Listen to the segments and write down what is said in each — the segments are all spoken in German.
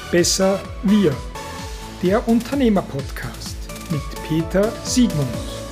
besser, wir. Der Unternehmer-Podcast mit Peter Siegmund.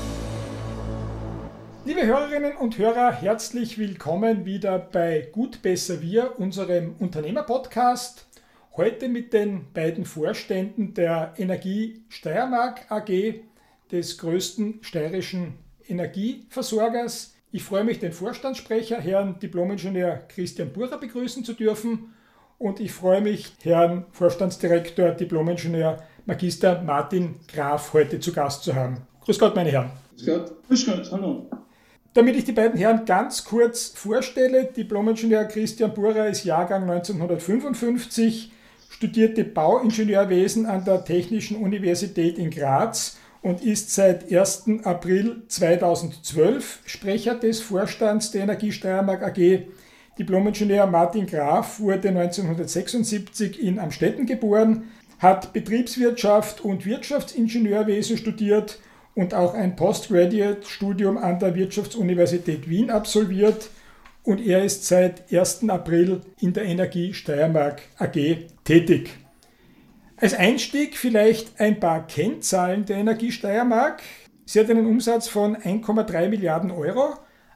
Liebe Hörerinnen und Hörer, herzlich willkommen wieder bei Gut, besser, wir, unserem Unternehmer-Podcast. Heute mit den beiden Vorständen der Energie Steiermark AG, des größten steirischen Energieversorgers. Ich freue mich, den Vorstandssprecher, Herrn Diplom-Ingenieur Christian Burer, begrüßen zu dürfen. Und ich freue mich, Herrn Vorstandsdirektor, Diplom-Ingenieur Magister Martin Graf heute zu Gast zu haben. Grüß Gott, meine Herren. Grüß Gott. Grüß Gott, hallo. Damit ich die beiden Herren ganz kurz vorstelle, Diplom-Ingenieur Christian Burer ist Jahrgang 1955, studierte Bauingenieurwesen an der Technischen Universität in Graz und ist seit 1. April 2012 Sprecher des Vorstands der Energie Steiermark AG. Diplom-Ingenieur Martin Graf wurde 1976 in Amstetten geboren, hat Betriebswirtschaft und Wirtschaftsingenieurwesen studiert und auch ein Postgraduate-Studium an der Wirtschaftsuniversität Wien absolviert. Und er ist seit 1. April in der Energie Steiermark AG tätig. Als Einstieg vielleicht ein paar Kennzahlen der Energie Steiermark. Sie hat einen Umsatz von 1,3 Milliarden Euro,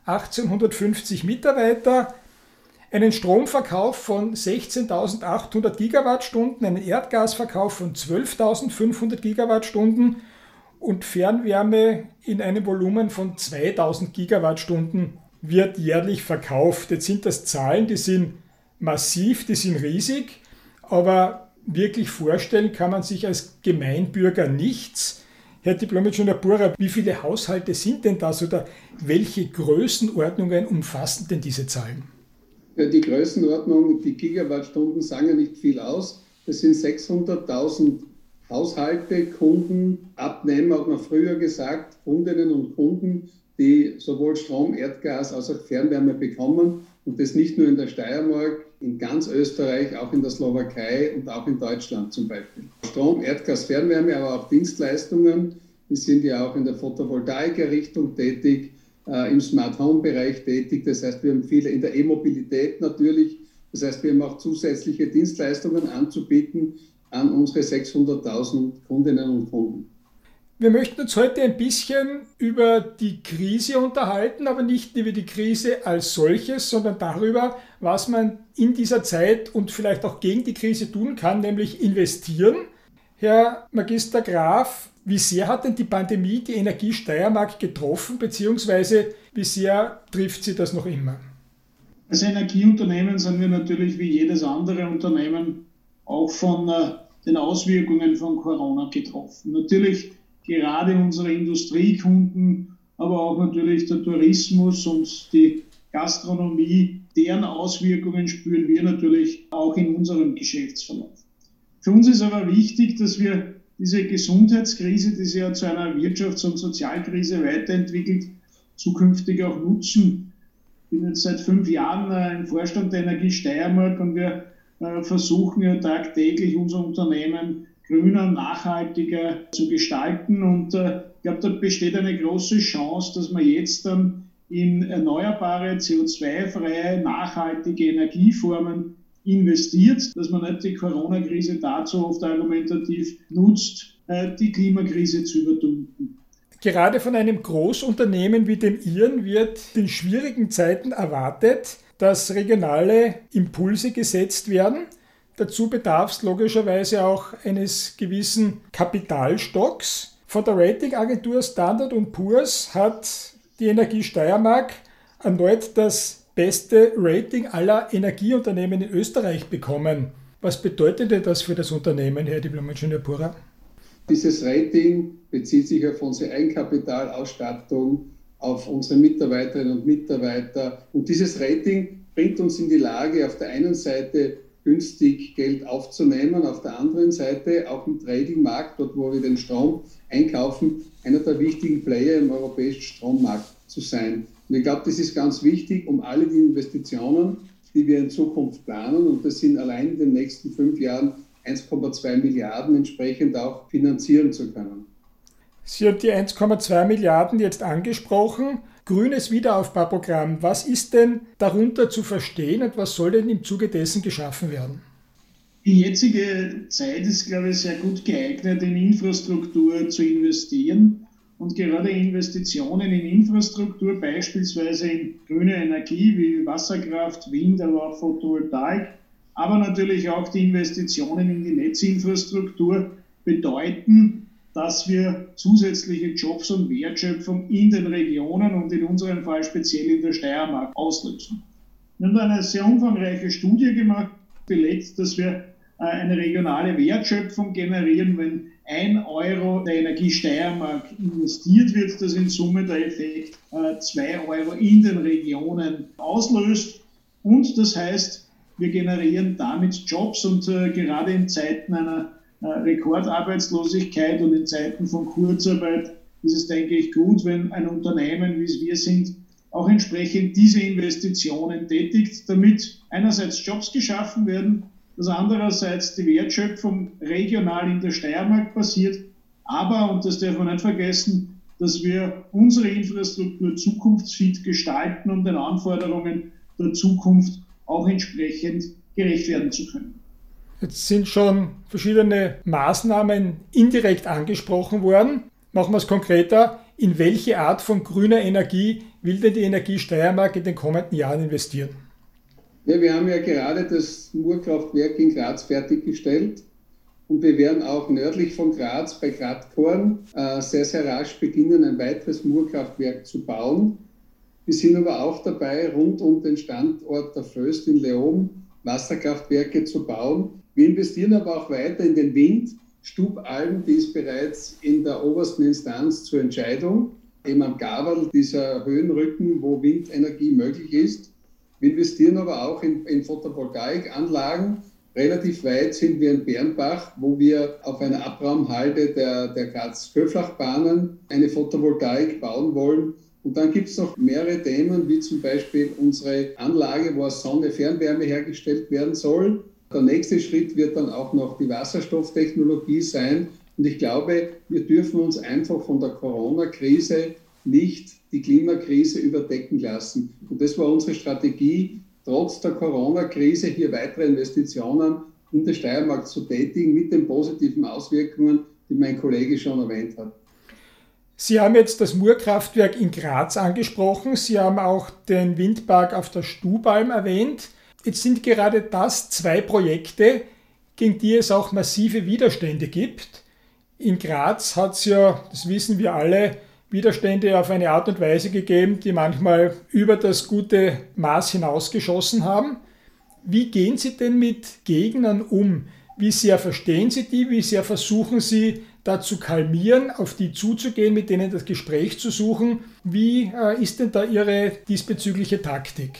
1850 Mitarbeiter, einen Stromverkauf von 16.800 Gigawattstunden, einen Erdgasverkauf von 12.500 Gigawattstunden und Fernwärme in einem Volumen von 2.000 Gigawattstunden wird jährlich verkauft. Jetzt sind das Zahlen, die sind massiv, die sind riesig, aber wirklich vorstellen kann man sich als Gemeinbürger nichts. Herr Diplom-Ingenieur Burer, wie viele Haushalte sind denn das oder welche Größenordnungen umfassen denn diese Zahlen? Ja, die Größenordnung, die Gigawattstunden sagen ja nicht viel aus. Das sind 600.000 Haushalte, Kunden, Abnehmer, hat man früher gesagt, Kundinnen und Kunden, die sowohl Strom, Erdgas als auch Fernwärme bekommen. Und das nicht nur in der Steiermark, in ganz Österreich, auch in der Slowakei und auch in Deutschland zum Beispiel. Strom, Erdgas, Fernwärme, aber auch Dienstleistungen. Wir sind ja auch in der Photovoltaik-Richtung tätig, im Smart-Home-Bereich tätig. Das heißt, wir haben viele in der E-Mobilität natürlich. Das heißt, wir haben auch zusätzliche Dienstleistungen anzubieten an unsere 600.000 Kundinnen und Kunden. Wir möchten uns heute ein bisschen über die Krise unterhalten, aber nicht über die Krise als solches, sondern darüber, was man in dieser Zeit und vielleicht auch gegen die Krise tun kann, nämlich investieren. Herr Magister Graf, wie sehr hat denn die Pandemie die Energie Steiermark getroffen, beziehungsweise wie sehr trifft sie das noch immer? Als Energieunternehmen sind wir natürlich wie jedes andere Unternehmen auch von den Auswirkungen von Corona getroffen. Natürlich gerade unsere Industriekunden, aber auch natürlich der Tourismus und die Gastronomie, deren Auswirkungen spüren wir natürlich auch in unserem Geschäftsverlauf. Für uns ist aber wichtig, dass wir diese Gesundheitskrise, die sich ja zu einer Wirtschafts- und Sozialkrise weiterentwickelt, zukünftig auch nutzen. Ich bin jetzt seit 5 Jahren im Vorstand der Energie Steiermark und wir versuchen ja tagtäglich unser Unternehmen grüner, nachhaltiger zu gestalten. Und ich glaube, da besteht eine große Chance, dass man jetzt dann in erneuerbare, CO2-freie, nachhaltige Energieformen investiert, dass man nicht die Corona-Krise dazu oft argumentativ nutzt, die Klimakrise zu übertünchen. Gerade von einem Großunternehmen wie dem Ihren wird in schwierigen Zeiten erwartet, dass regionale Impulse gesetzt werden. Dazu bedarf es logischerweise auch eines gewissen Kapitalstocks. Von der Ratingagentur Standard & Poor's hat die Energie Steiermark erneut das beste Rating aller Energieunternehmen in Österreich bekommen. Was bedeutet denn das für das Unternehmen, Herr Diplom-Ingenieur Burer? Dieses Rating bezieht sich auf unsere Eigenkapitalausstattung, auf unsere Mitarbeiterinnen und Mitarbeiter. Und dieses Rating bringt uns in die Lage, auf der einen Seite günstig Geld aufzunehmen, auf der anderen Seite auch im Tradingmarkt, dort wo wir den Strom einkaufen, einer der wichtigen Player im europäischen Strommarkt zu sein. Und ich glaube, das ist ganz wichtig, um alle die Investitionen, die wir in Zukunft planen, und das sind allein in den nächsten 5 Jahren 1,2 Milliarden entsprechend auch finanzieren zu können. Sie haben die 1,2 Milliarden jetzt angesprochen. Grünes Wiederaufbauprogramm. Was ist denn darunter zu verstehen und was soll denn im Zuge dessen geschaffen werden? Die jetzige Zeit ist, glaube ich, sehr gut geeignet, in Infrastruktur zu investieren. Und gerade Investitionen in Infrastruktur, beispielsweise in grüne Energie wie Wasserkraft, Wind, aber auch Photovoltaik, aber natürlich auch die Investitionen in die Netzinfrastruktur bedeuten, dass wir zusätzliche Jobs und Wertschöpfung in den Regionen und in unserem Fall speziell in der Steiermark auslösen. Wir haben da eine sehr umfangreiche Studie gemacht, belegt, dass wir eine regionale Wertschöpfung generieren, wenn 1 Euro der Energie Steiermark investiert wird, dass in Summe der Effekt 2 Euro in den Regionen auslöst. Und das heißt, wir generieren damit Jobs und gerade in Zeiten einer Rekordarbeitslosigkeit und in Zeiten von Kurzarbeit ist es, denke ich, gut, wenn ein Unternehmen, wie es wir sind, auch entsprechend diese Investitionen tätigt, damit einerseits Jobs geschaffen werden, dass andererseits die Wertschöpfung regional in der Steiermark passiert, aber, und das darf man nicht vergessen, dass wir unsere Infrastruktur zukunftsfit gestalten, um den Anforderungen der Zukunft auch entsprechend gerecht werden zu können. Jetzt sind schon verschiedene Maßnahmen indirekt angesprochen worden. Machen wir es konkreter. In welche Art von grüner Energie will denn die Energie Steiermark in den kommenden Jahren investieren? Ja, wir haben ja gerade das Murkraftwerk in Graz fertiggestellt und wir werden auch nördlich von Graz bei Gradkorn sehr, sehr rasch beginnen, ein weiteres Murkraftwerk zu bauen. Wir sind aber auch dabei, rund um den Standort der Föst in Leoben Wasserkraftwerke zu bauen. Wir investieren aber auch weiter in den Wind. Stubalm, die ist bereits in der obersten Instanz zur Entscheidung, eben am Gaberl, dieser Höhenrücken, wo Windenergie möglich ist. Wir investieren aber auch in Photovoltaikanlagen. Relativ weit sind wir in Bernbach, wo wir auf einer Abraumhalde der Graz-Köflachbahnen eine Photovoltaik bauen wollen. Und dann gibt es noch mehrere Themen, wie zum Beispiel unsere Anlage, wo aus Sonne Fernwärme hergestellt werden soll. Der nächste Schritt wird dann auch noch die Wasserstofftechnologie sein. Und ich glaube, wir dürfen uns einfach von der Corona-Krise nicht die Klimakrise überdecken lassen. Und das war unsere Strategie, trotz der Corona-Krise hier weitere Investitionen in der Steiermark zu tätigen, mit den positiven Auswirkungen, die mein Kollege schon erwähnt hat. Sie haben jetzt das Murkraftwerk in Graz angesprochen. Sie haben auch den Windpark auf der Stubalm erwähnt. Jetzt sind gerade das 2 Projekte, gegen die es auch massive Widerstände gibt. In Graz hat es ja, das wissen wir alle, Widerstände auf eine Art und Weise gegeben, die manchmal über das gute Maß hinausgeschossen haben. Wie gehen Sie denn mit Gegnern um? Wie sehr verstehen Sie die? Wie sehr versuchen Sie, da zu kalmieren, auf die zuzugehen, mit denen das Gespräch zu suchen? Wie ist denn da Ihre diesbezügliche Taktik?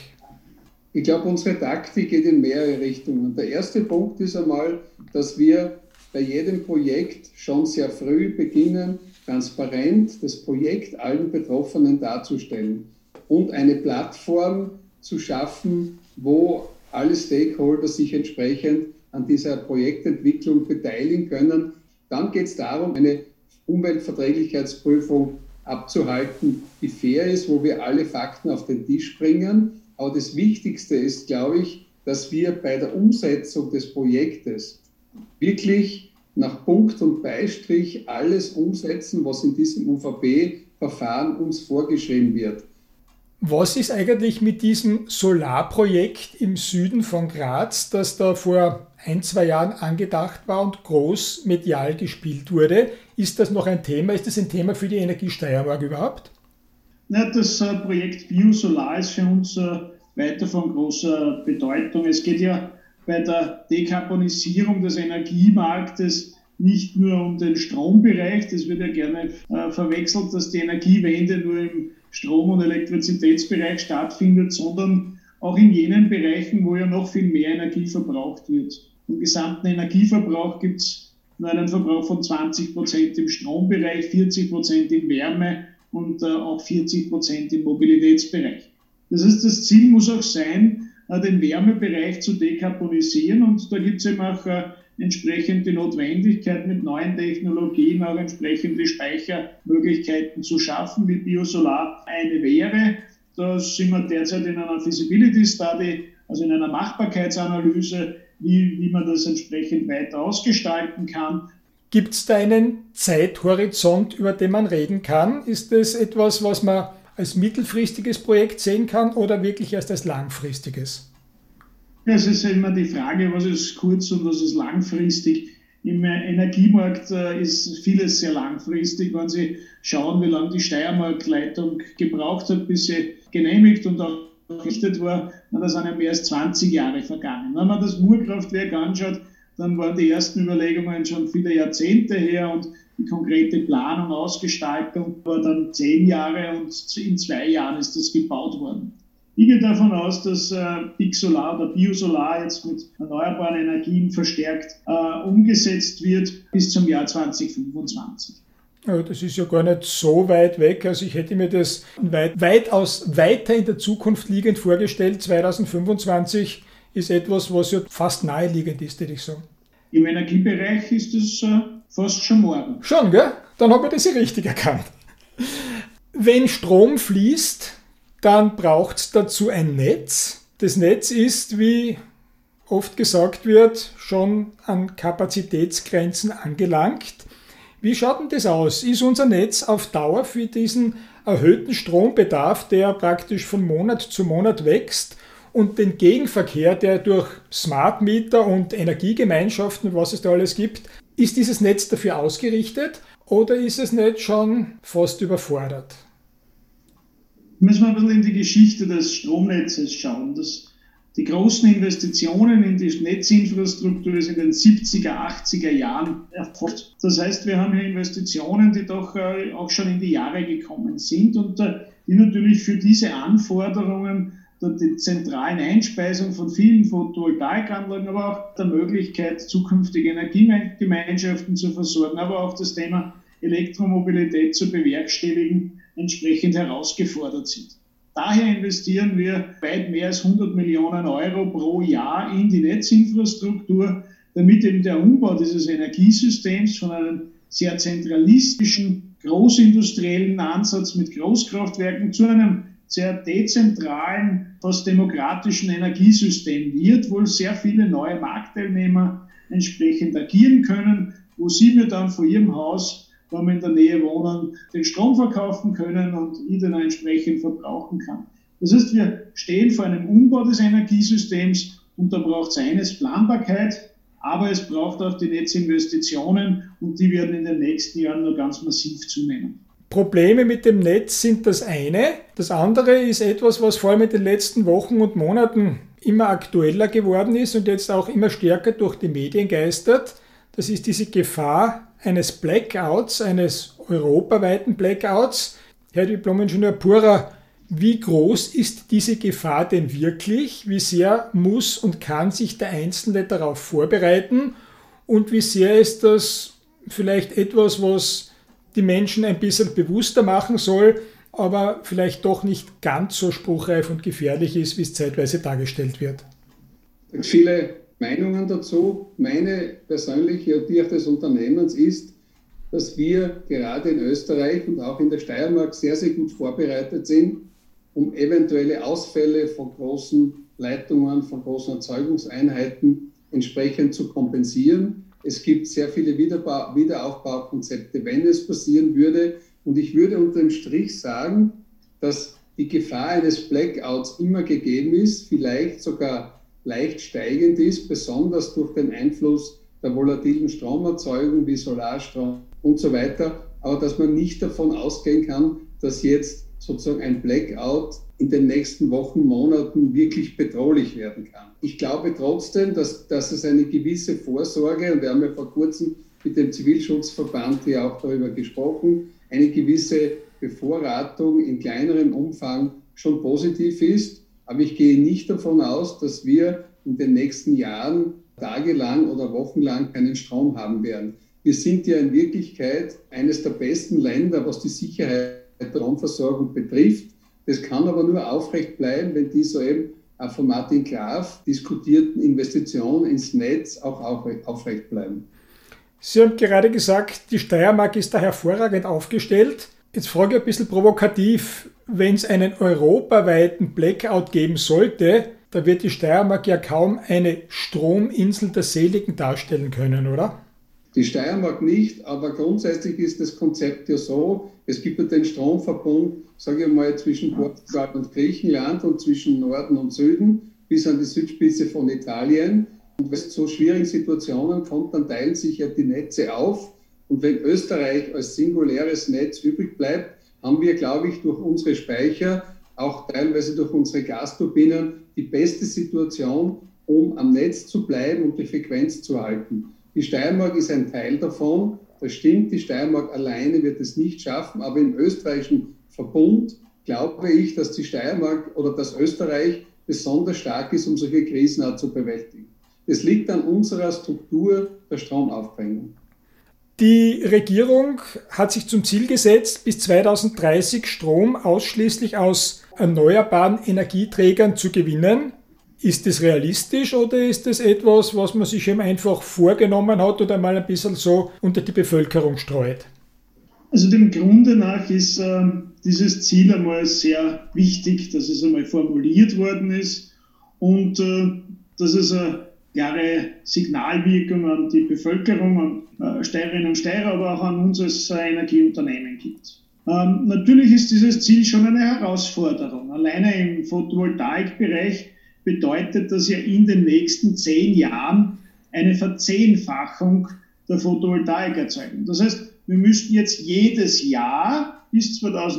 Ich glaube, unsere Taktik geht in mehrere Richtungen. Der erste Punkt ist einmal, dass wir bei jedem Projekt schon sehr früh beginnen, transparent das Projekt allen Betroffenen darzustellen und eine Plattform zu schaffen, wo alle Stakeholder sich entsprechend an dieser Projektentwicklung beteiligen können. Dann geht es darum, eine Umweltverträglichkeitsprüfung abzuhalten, die fair ist, wo wir alle Fakten auf den Tisch bringen. Aber das Wichtigste ist, glaube ich, dass wir bei der Umsetzung des Projektes wirklich nach Punkt und Beistrich alles umsetzen, was in diesem UVP-Verfahren uns vorgeschrieben wird. Was ist eigentlich mit diesem Solarprojekt im Süden von Graz, das da vor 1-2 Jahren angedacht war und groß medial gespielt wurde? Ist das noch ein Thema? Ist das ein Thema für die Energie Steiermark überhaupt? Ja, das Projekt Biosolar ist für uns weiter von großer Bedeutung. Es geht ja bei der Dekarbonisierung des Energiemarktes nicht nur um den Strombereich, das wird ja gerne verwechselt, dass die Energiewende nur im Strom- und Elektrizitätsbereich stattfindet, sondern auch in jenen Bereichen, wo ja noch viel mehr Energie verbraucht wird. Im gesamten Energieverbrauch gibt es nur einen Verbrauch von 20% im Strombereich, 40% in Wärme und auch 40% im Mobilitätsbereich. Das heißt, das Ziel muss auch sein, den Wärmebereich zu dekarbonisieren, und da gibt es eben auch entsprechend die Notwendigkeit, mit neuen Technologien auch entsprechende Speichermöglichkeiten zu schaffen, wie Biosolar eine wäre. Da sind wir derzeit in einer Feasibility Study, also in einer Machbarkeitsanalyse, wie man das entsprechend weiter ausgestalten kann. Gibt es da einen Zeithorizont, über den man reden kann? Ist das etwas, was man als mittelfristiges Projekt sehen kann oder wirklich erst als langfristiges? Ja, es ist immer die Frage, was ist kurz- und was ist langfristig. Im Energiemarkt ist vieles sehr langfristig. Wenn Sie schauen, wie lange die Steiermark-Leitung gebraucht hat, bis sie genehmigt und auch errichtet war, da sind ja mehr als 20 Jahre vergangen. Wenn man das Murkraftwerk anschaut, dann waren die ersten Überlegungen schon viele Jahrzehnte her und die konkrete Planung, Ausgestaltung war dann 10 Jahre und in 2 Jahren ist das gebaut worden. Ich gehe davon aus, dass Big Solar oder Biosolar jetzt mit erneuerbaren Energien verstärkt umgesetzt wird bis zum Jahr 2025. Ja, das ist ja gar nicht so weit weg. Also ich hätte mir das weitaus weiter in der Zukunft liegend vorgestellt. 2025 ist etwas, was ja fast naheliegend ist, würde ich sagen. Im Energiebereich ist es fast schon morgen. Schon, gell? Dann habe ich das ja richtig erkannt. Wenn Strom fließt, dann braucht es dazu ein Netz. Das Netz ist, wie oft gesagt wird, schon an Kapazitätsgrenzen angelangt. Wie schaut denn das aus? Ist unser Netz auf Dauer für diesen erhöhten Strombedarf, der praktisch von Monat zu Monat wächst, und den Gegenverkehr, der durch Smart Meter und Energiegemeinschaften und was es da alles gibt, ist dieses Netz dafür ausgerichtet oder ist es nicht schon fast überfordert? Müssen wir ein bisschen in die Geschichte des Stromnetzes schauen. Die großen Investitionen in die Netzinfrastruktur ist in den 70er, 80er Jahren erfolgt. Das heißt, wir haben hier Investitionen, die doch auch schon in die Jahre gekommen sind und die natürlich für diese Anforderungen der zentralen Einspeisung von vielen Photovoltaikanlagen, aber auch der Möglichkeit, zukünftige Energiegemeinschaften zu versorgen, aber auch das Thema Elektromobilität zu bewerkstelligen, entsprechend herausgefordert sind. Daher investieren wir weit mehr als 100 Millionen Euro pro Jahr in die Netzinfrastruktur, damit eben der Umbau dieses Energiesystems von einem sehr zentralistischen, großindustriellen Ansatz mit Großkraftwerken zu einem sehr dezentralen, fast demokratischen Energiesystem wird, wo sehr viele neue Marktteilnehmer entsprechend agieren können, wo sie mir dann vor ihrem Haus, wenn wir in der Nähe wohnen, den Strom verkaufen können und ich den entsprechend verbrauchen kann. Das heißt, wir stehen vor einem Umbau des Energiesystems und da braucht es eines, Planbarkeit, aber es braucht auch die Netzinvestitionen und die werden in den nächsten Jahren nur ganz massiv zunehmen. Probleme mit dem Netz sind das eine. Das andere ist etwas, was vor allem in den letzten Wochen und Monaten immer aktueller geworden ist und jetzt auch immer stärker durch die Medien geistert. Das ist diese Gefahr eines Blackouts, eines europaweiten Blackouts. Herr Diplom-Ingenieur Purer, wie groß ist diese Gefahr denn wirklich? Wie sehr muss und kann sich der Einzelne darauf vorbereiten? Und wie sehr ist das vielleicht etwas, was die Menschen ein bisschen bewusster machen soll, aber vielleicht doch nicht ganz so spruchreif und gefährlich ist, wie es zeitweise dargestellt wird? Viele Meinungen dazu. Meine persönliche und die auch des Unternehmens ist, dass wir gerade in Österreich und auch in der Steiermark sehr, sehr gut vorbereitet sind, um eventuelle Ausfälle von großen Leitungen, von großen Erzeugungseinheiten entsprechend zu kompensieren. Es gibt sehr viele Wiederaufbaukonzepte, wenn es passieren würde. Und ich würde unter dem Strich sagen, dass die Gefahr eines Blackouts immer gegeben ist, vielleicht sogar leicht steigend ist, besonders durch den Einfluss der volatilen Stromerzeugung wie Solarstrom und so weiter. Aber dass man nicht davon ausgehen kann, dass jetzt sozusagen ein Blackout in den nächsten Wochen, Monaten wirklich bedrohlich werden kann. Ich glaube trotzdem, dass es eine gewisse Vorsorge, und wir haben ja vor kurzem mit dem Zivilschutzverband hier auch darüber gesprochen, eine gewisse Bevorratung in kleinerem Umfang schon positiv ist. Aber ich gehe nicht davon aus, dass wir in den nächsten Jahren tagelang oder wochenlang keinen Strom haben werden. Wir sind ja in Wirklichkeit eines der besten Länder, was die Sicherheit der Stromversorgung betrifft. Das kann aber nur aufrecht bleiben, wenn die soeben von Martin Graf diskutierten Investitionen ins Netz auch aufrecht bleiben. Sie haben gerade gesagt, die Steiermark ist da hervorragend aufgestellt. Jetzt frage ich ein bisschen provokativ, wenn es einen europaweiten Blackout geben sollte, da wird die Steiermark ja kaum eine Strominsel der Seligen darstellen können, oder? Die Steiermark nicht, aber grundsätzlich ist das Konzept ja so, es gibt ja den Stromverbund, sage ich mal, zwischen Portugal und Griechenland und zwischen Norden und Süden bis an die Südspitze von Italien. Und wenn es zu schwierigen Situationen kommt, dann teilen sich ja die Netze auf. Und wenn Österreich als singuläres Netz übrig bleibt, haben wir, glaube ich, durch unsere Speicher, auch teilweise durch unsere Gasturbinen, die beste Situation, um am Netz zu bleiben und die Frequenz zu halten. Die Steiermark ist ein Teil davon. Das stimmt, die Steiermark alleine wird es nicht schaffen, aber im österreichischen Verbund glaube ich, dass die Steiermark oder dass Österreich besonders stark ist, um solche Krisen auch zu bewältigen. Es liegt an unserer Struktur der Stromaufbringung. Die Regierung hat sich zum Ziel gesetzt, bis 2030 Strom ausschließlich aus erneuerbaren Energieträgern zu gewinnen. Ist das realistisch oder ist das etwas, was man sich eben einfach vorgenommen hat oder mal ein bisschen so unter die Bevölkerung streut? Also dem Grunde nach ist dieses Ziel einmal sehr wichtig, dass es einmal formuliert worden ist und dass es eine klare Signalwirkung an die Bevölkerung, an Steirerinnen und Steirer, aber auch an uns als Energieunternehmen gibt. Natürlich ist dieses Ziel schon eine Herausforderung. Alleine im Photovoltaikbereich bedeutet das ja in den nächsten 10 Jahren eine Verzehnfachung der Photovoltaikerzeugung. Das heißt, wir müssten jetzt jedes Jahr bis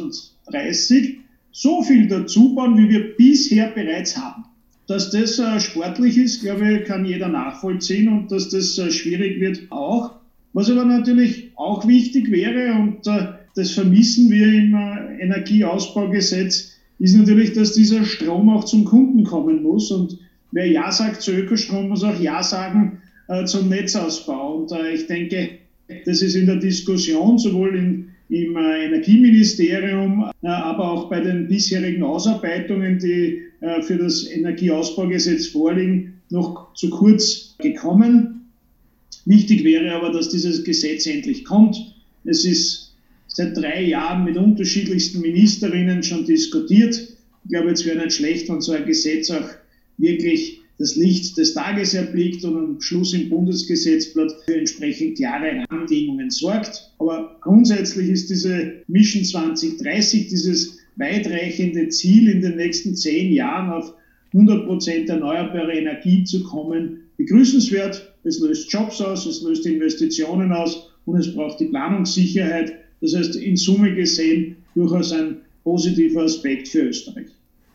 2030 so viel dazu bauen, wie wir bisher bereits haben. Dass das sportlich ist, glaube ich, kann jeder nachvollziehen und dass das schwierig wird auch. Was aber natürlich auch wichtig wäre, und das vermissen wir im Energieausbaugesetz, ist natürlich, dass dieser Strom auch zum Kunden kommen muss. Und wer Ja sagt zu Ökostrom, muss auch Ja sagen zum Netzausbau. Und ich denke, das ist in der Diskussion sowohl im Energieministerium, aber auch bei den bisherigen Ausarbeitungen, die für das Energieausbaugesetz vorliegen, noch zu kurz gekommen. Wichtig wäre aber, dass dieses Gesetz endlich kommt. Es ist seit 3 Jahren mit unterschiedlichsten Ministerinnen schon diskutiert. Ich glaube, es wäre nicht schlecht, wenn so ein Gesetz auch wirklich das Licht des Tages erblickt und am Schluss im Bundesgesetzblatt für entsprechend klare Rahmenbedingungen sorgt. Aber grundsätzlich ist diese Mission 2030, dieses weitreichende Ziel, in den nächsten 10 Jahren auf 100% erneuerbare Energie zu kommen, begrüßenswert. Es löst Jobs aus, es löst Investitionen aus und es braucht die Planungssicherheit. Das heißt, in Summe gesehen durchaus ein positiver Aspekt für Österreich.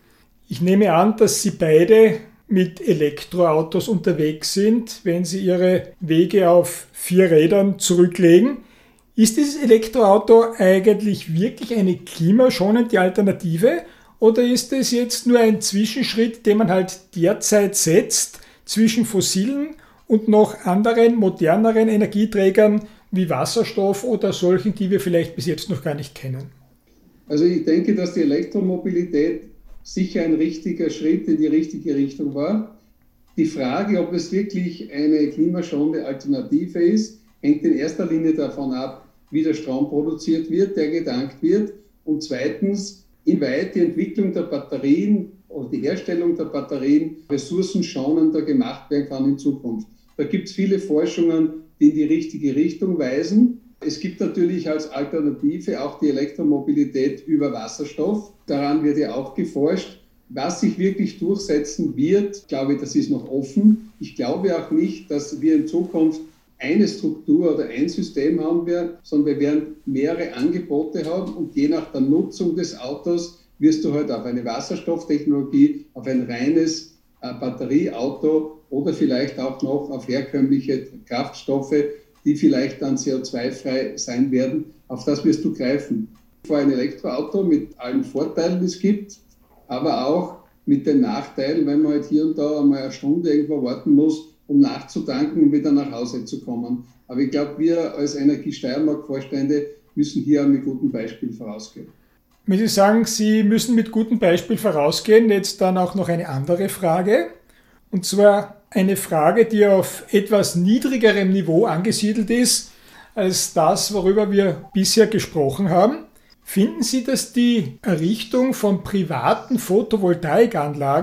Ich nehme an, dass Sie beide mit Elektroautos unterwegs sind, wenn Sie Ihre Wege auf 4 Rädern zurücklegen. Ist dieses Elektroauto eigentlich wirklich eine klimaschonende Alternative oder ist es jetzt nur ein Zwischenschritt, den man halt derzeit setzt zwischen fossilen und noch anderen, moderneren Energieträgern wie Wasserstoff oder solchen, die wir vielleicht bis jetzt noch gar nicht kennen? Also ich denke, dass die Elektromobilität sicher ein richtiger Schritt in die richtige Richtung war. Die Frage, ob es wirklich eine klimaschonende Alternative ist, hängt in erster Linie davon ab, wie der Strom produziert wird, der getankt wird. Und zweitens, inwieweit die Entwicklung der Batterien oder die Herstellung der Batterien ressourcenschonender gemacht werden kann in Zukunft. Da gibt es viele Forschungen, die in die richtige Richtung weisen. Es gibt natürlich als Alternative auch die Elektromobilität über Wasserstoff. Daran wird ja auch geforscht. Was sich wirklich durchsetzen wird, glaube ich, das ist noch offen. Ich glaube auch nicht, dass wir in Zukunft eine Struktur oder ein System haben werden, sondern wir werden mehrere Angebote haben und je nach der Nutzung des Autos wirst du halt auf eine Wasserstofftechnologie, auf ein reines Batterieauto oder vielleicht auch noch auf herkömmliche Kraftstoffe, die vielleicht dann CO2-frei sein werden, auf das wirst du greifen. Vor ein Elektroauto mit allen Vorteilen, die es gibt, aber auch mit den Nachteilen, wenn man halt hier und da einmal eine Stunde irgendwo warten muss, um nachzutanken und wieder nach Hause zu kommen. Aber ich glaube, wir als Energie Steiermark-Vorstände müssen hier mit gutem Beispiel vorausgehen. Wenn Sie sagen, Sie müssen mit gutem Beispiel vorausgehen, jetzt dann auch noch eine andere Frage. Und zwar eine Frage, die auf etwas niedrigerem Niveau angesiedelt ist, als das, worüber wir bisher gesprochen haben. Finden Sie, dass die Errichtung von privaten Photovoltaikanlagen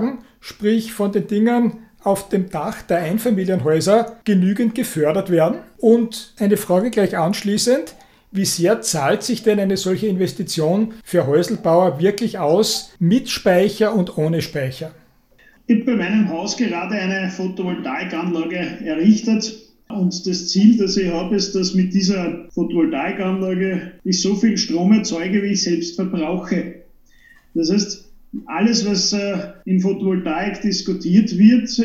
sprich von den Dingern auf dem Dach der Einfamilienhäuser, genügend gefördert werden? Und eine Frage gleich anschließend: Wie sehr zahlt sich denn eine solche Investition für Häuselbauer wirklich aus, mit Speicher und ohne Speicher? Ich habe bei meinem Haus gerade eine Photovoltaikanlage errichtet. Und das Ziel, das ich habe, ist, dass mit dieser Photovoltaikanlage ich so viel Strom erzeuge, wie ich selbst verbrauche. Das heißt, alles, was in Photovoltaik diskutiert wird,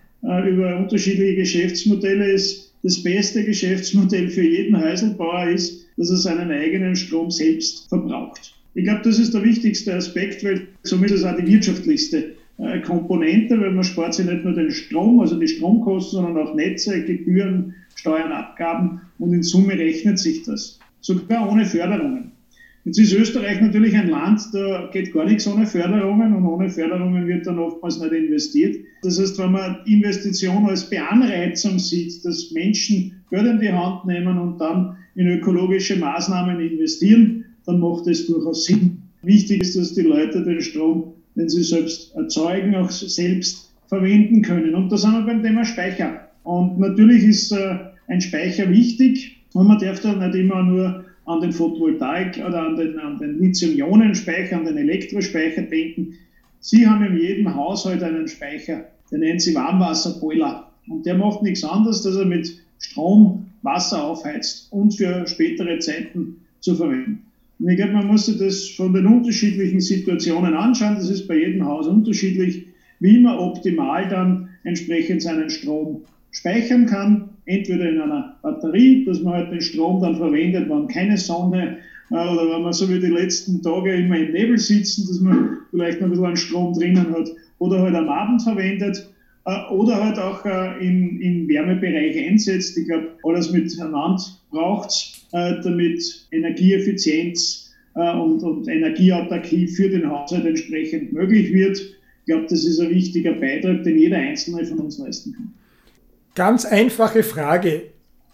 über unterschiedliche Geschäftsmodelle, ist das beste Geschäftsmodell für jeden Häuselbauer ist, dass er seinen eigenen Strom selbst verbraucht. Ich glaube, das ist der wichtigste Aspekt, weil somit ist es auch die wirtschaftlichste Komponente, weil man spart sich nicht nur den Strom, also die Stromkosten, sondern auch Netze, Gebühren, Steuern, Abgaben, und in Summe rechnet sich das. Sogar ohne Förderungen. Jetzt ist Österreich natürlich ein Land, da geht gar nichts ohne Förderungen, und ohne Förderungen wird dann oftmals nicht investiert. Das heißt, wenn man Investition als Beanreizung sieht, dass Menschen Geld in die Hand nehmen und dann in ökologische Maßnahmen investieren, dann macht das durchaus Sinn. Wichtig ist, dass die Leute den Strom, den sie selbst erzeugen, auch selbst verwenden können. Und da sind wir beim Thema Speicher. Und natürlich ist ein Speicher wichtig, und man darf da nicht immer nur an den Photovoltaik oder an den Lithium-Ionen-Speicher, an den Elektrospeicher denken. Sie haben in jedem Haushalt einen Speicher, den nennen sie Warmwasserboiler. Und der macht nichts anderes, dass er mit Strom Wasser aufheizt und für spätere Zeiten zu verwenden. Und ich glaube, man muss sich das von den unterschiedlichen Situationen anschauen. Das ist bei jedem Haus unterschiedlich, wie man optimal dann entsprechend seinen Strom speichern kann. Entweder in einer Batterie, dass man halt den Strom dann verwendet, wenn keine Sonne oder wenn man so wie die letzten Tage immer im Nebel sitzen, dass man vielleicht noch ein bisschen an Strom drinnen hat, oder halt am Abend verwendet, oder halt auch in Wärmebereich einsetzt. Ich glaube, alles miteinander braucht damit Energieeffizienz und Energieautarkie für den Haushalt entsprechend möglich wird. Ich glaube, das ist ein wichtiger Beitrag, den jeder Einzelne von uns leisten kann. Ganz einfache Frage: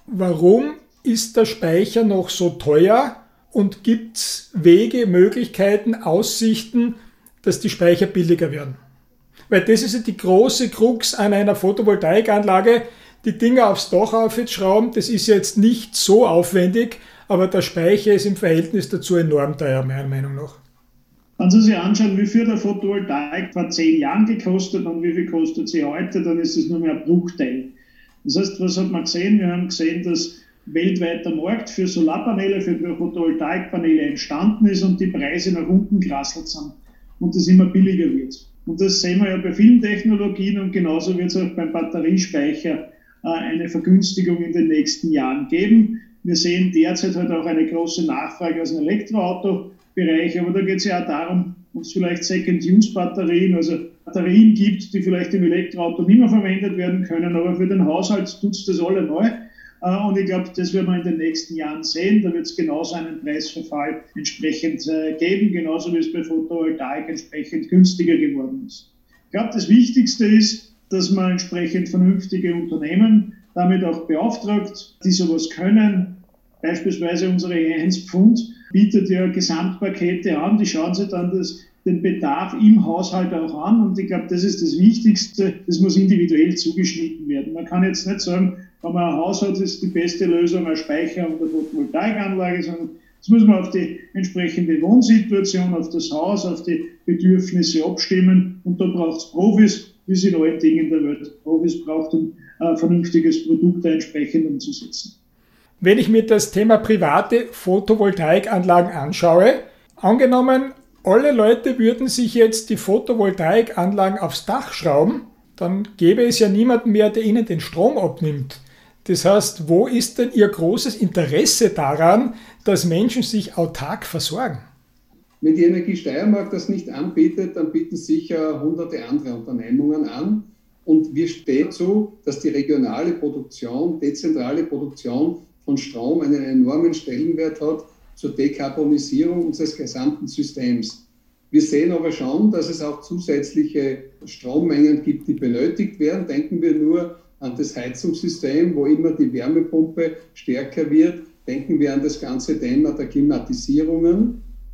Warum ist der Speicher noch so teuer, und gibt es Wege, Möglichkeiten, Aussichten, dass die Speicher billiger werden? Weil das ist ja die große Krux an einer Photovoltaikanlage. Die Dinger aufs Dach aufschrauben, das ist jetzt nicht so aufwendig, aber der Speicher ist im Verhältnis dazu enorm teuer, meiner Meinung nach. Wenn Sie sich anschauen, wie viel der Photovoltaik vor 10 Jahren gekostet und wie viel kostet sie heute, dann ist es nur mehr ein Bruchteil. Das heißt, was hat man gesehen? Wir haben gesehen, dass weltweit der Markt für Solarpaneele, für Photovoltaikpaneele entstanden ist und die Preise nach unten gerasselt sind und das immer billiger wird. Und das sehen wir ja bei vielen Technologien, und genauso wird es auch beim Batteriespeicher eine Vergünstigung in den nächsten Jahren geben. Wir sehen derzeit halt auch eine große Nachfrage aus dem Elektroautobereich, aber da geht es ja auch darum, ob es vielleicht Second-Use-Batterien, also Batterien gibt, die vielleicht im Elektroauto nicht mehr verwendet werden können, aber für den Haushalt tut es das alle neu. Und ich glaube, das werden wir in den nächsten Jahren sehen. Da wird es genauso einen Preisverfall entsprechend geben, genauso wie es bei Photovoltaik entsprechend günstiger geworden ist. Ich glaube, das Wichtigste ist, dass man entsprechend vernünftige Unternehmen damit auch beauftragt, die sowas können. Beispielsweise unsere 1 Pfund bietet ja Gesamtpakete an, die schauen sich dann den Bedarf im Haushalt auch an, und ich glaube, das ist das Wichtigste, das muss individuell zugeschnitten werden. Man kann jetzt nicht sagen, wenn man ein Haus hat, ist die beste Lösung ein Speicher und eine Photovoltaikanlage, sondern das muss man auf die entsprechende Wohnsituation, auf das Haus, auf die Bedürfnisse abstimmen, und da braucht es Profis, wie es in allen Dingen der Welt Profis braucht, um ein vernünftiges Produkt entsprechend umzusetzen. Wenn ich mir das Thema private Photovoltaikanlagen anschaue, angenommen, alle Leute würden sich jetzt die Photovoltaikanlagen aufs Dach schrauben, dann gäbe es ja niemanden mehr, der ihnen den Strom abnimmt. Das heißt, wo ist denn Ihr großes Interesse daran, dass Menschen sich autark versorgen? Wenn die Energie Steiermark das nicht anbietet, dann bieten sicher hunderte andere Unternehmungen an. Und wir stehen zu, dass die regionale Produktion, dezentrale Produktion von Strom einen enormen Stellenwert hat zur Dekarbonisierung unseres gesamten Systems. Wir sehen aber schon, dass es auch zusätzliche Strommengen gibt, die benötigt werden. Denken wir nur an das Heizungssystem, wo immer die Wärmepumpe stärker wird. Denken wir an das ganze Thema der Klimatisierungen.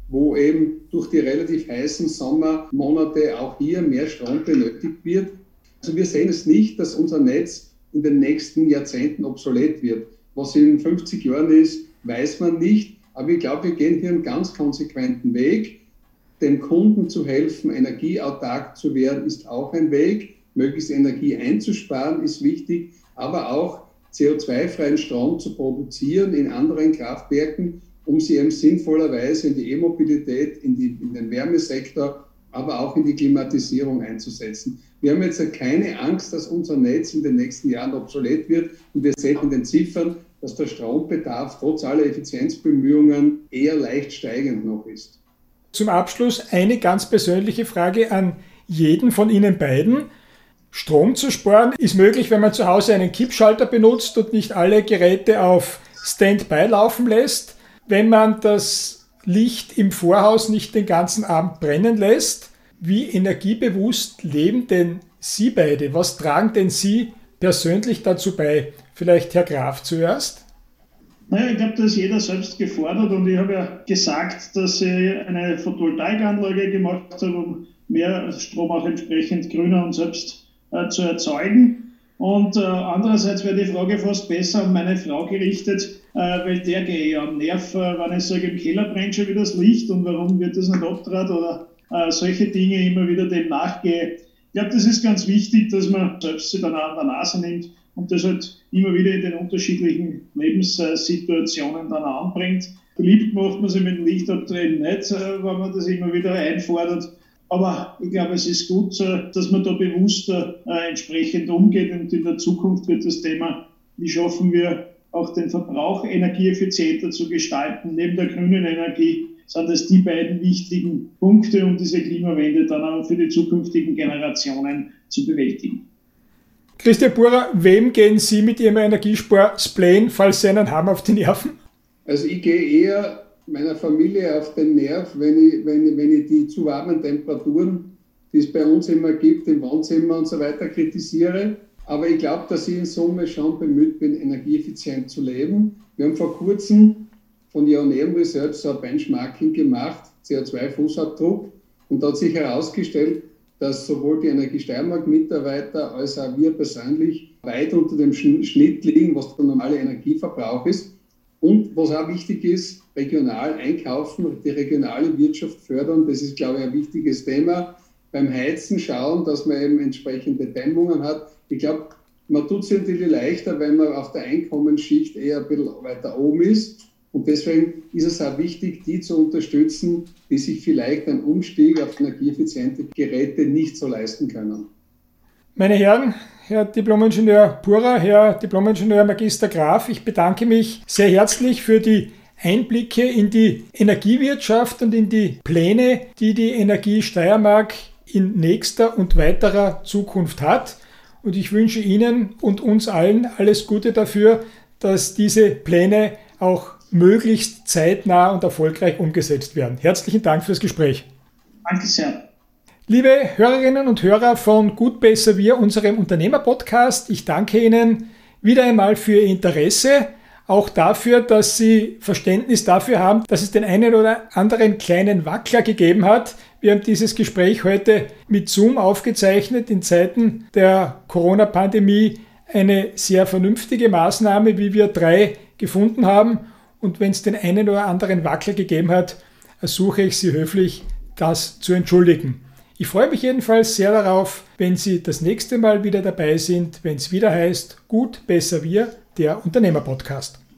wo eben durch die relativ heißen Sommermonate auch hier mehr Strom benötigt wird. Also wir sehen es nicht, dass unser Netz in den nächsten Jahrzehnten obsolet wird. Was in 50 Jahren ist, weiß man nicht. Aber ich glaube, wir gehen hier einen ganz konsequenten Weg. Den Kunden zu helfen, energieautark zu werden, ist auch ein Weg. Möglichst Energie einzusparen, ist wichtig. Aber auch CO2-freien Strom zu produzieren in anderen Kraftwerken, um sie eben sinnvollerweise in die E-Mobilität, in den Wärmesektor, aber auch in die Klimatisierung einzusetzen. Wir haben jetzt keine Angst, dass unser Netz in den nächsten Jahren obsolet wird. Und wir sehen in den Ziffern, dass der Strombedarf trotz aller Effizienzbemühungen eher leicht steigend noch ist. Zum Abschluss eine ganz persönliche Frage an jeden von Ihnen beiden. Strom zu sparen ist möglich, wenn man zu Hause einen Kippschalter benutzt und nicht alle Geräte auf Standby laufen lässt. Wenn man das Licht im Vorhaus nicht den ganzen Abend brennen lässt. Wie energiebewusst leben denn Sie beide? Was tragen denn Sie persönlich dazu bei? Vielleicht Herr Graf zuerst. Naja, ich glaube, da ist jeder selbst gefordert und ich habe ja gesagt, dass ich eine Photovoltaikanlage gemacht habe, um mehr Strom auch entsprechend grüner und selbst zu erzeugen. Und andererseits wäre die Frage fast besser an meine Frau gerichtet, weil der gehe ja am Nerv, wenn ich sage, im Keller brennt schon wieder das Licht und warum wird das nicht abgedreht oder solche Dinge immer wieder dem nachgehe. Ich glaube, das ist ganz wichtig, dass man selbst sich dann an der Nase nimmt und das halt immer wieder in den unterschiedlichen Lebenssituationen dann anbringt. Beliebt macht man sich mit dem Lichtabdrehen nicht, wenn man das immer wieder einfordert. Aber ich glaube, es ist gut, dass man da bewusster entsprechend umgeht und in der Zukunft wird das Thema, wie schaffen wir auch den Verbrauch energieeffizienter zu gestalten. Neben der grünen Energie sind das die beiden wichtigen Punkte, um diese Klimawende dann auch für die zukünftigen Generationen zu bewältigen. Christian Burer, wem gehen Sie mit Ihrem Energiespar-Spleen, falls Sie einen haben, auf die Nerven? Also ich gehe eher meiner Familie auf den Nerv, wenn ich die zu warmen Temperaturen, die es bei uns immer gibt, im Wohnzimmer und so weiter, kritisiere. Aber ich glaube, dass ich in Summe schon bemüht bin, energieeffizient zu leben. Wir haben vor kurzem von Ioneum Research so ein Benchmarking gemacht, CO2-Fußabdruck. Und da hat sich herausgestellt, dass sowohl die Energie-Steiermark-Mitarbeiter als auch wir persönlich weit unter dem Schnitt liegen, was der normale Energieverbrauch ist. Und was auch wichtig ist, regional einkaufen, die regionale Wirtschaft fördern. Das ist, glaube ich, ein wichtiges Thema. Beim Heizen schauen, dass man eben entsprechende Dämmungen hat. Ich glaube, man tut es natürlich leichter, wenn man auf der Einkommensschicht eher ein bisschen weiter oben ist. Und deswegen ist es auch wichtig, die zu unterstützen, die sich vielleicht einen Umstieg auf energieeffiziente Geräte nicht so leisten können. Meine Herren, Herr Diplom-Ingenieur Burer, Herr Diplom-Ingenieur Magister Graf, ich bedanke mich sehr herzlich für die Einblicke in die Energiewirtschaft und in die Pläne, die die Energie Steiermark in nächster und weiterer Zukunft hat. Und ich wünsche Ihnen und uns allen alles Gute dafür, dass diese Pläne auch möglichst zeitnah und erfolgreich umgesetzt werden. Herzlichen Dank fürs Gespräch. Danke sehr. Liebe Hörerinnen und Hörer von Gut, Besser, Wir, unserem Unternehmer-Podcast, ich danke Ihnen wieder einmal für Ihr Interesse, auch dafür, dass Sie Verständnis dafür haben, dass es den einen oder anderen kleinen Wackler gegeben hat. Wir haben dieses Gespräch heute mit Zoom aufgezeichnet, in Zeiten der Corona-Pandemie eine sehr vernünftige Maßnahme, wie wir 3 gefunden haben. Und wenn es den einen oder anderen Wackler gegeben hat, ersuche ich Sie höflich, das zu entschuldigen. Ich freue mich jedenfalls sehr darauf, wenn Sie das nächste Mal wieder dabei sind, wenn es wieder heißt Gut, Besser, Wir, der Unternehmer-Podcast.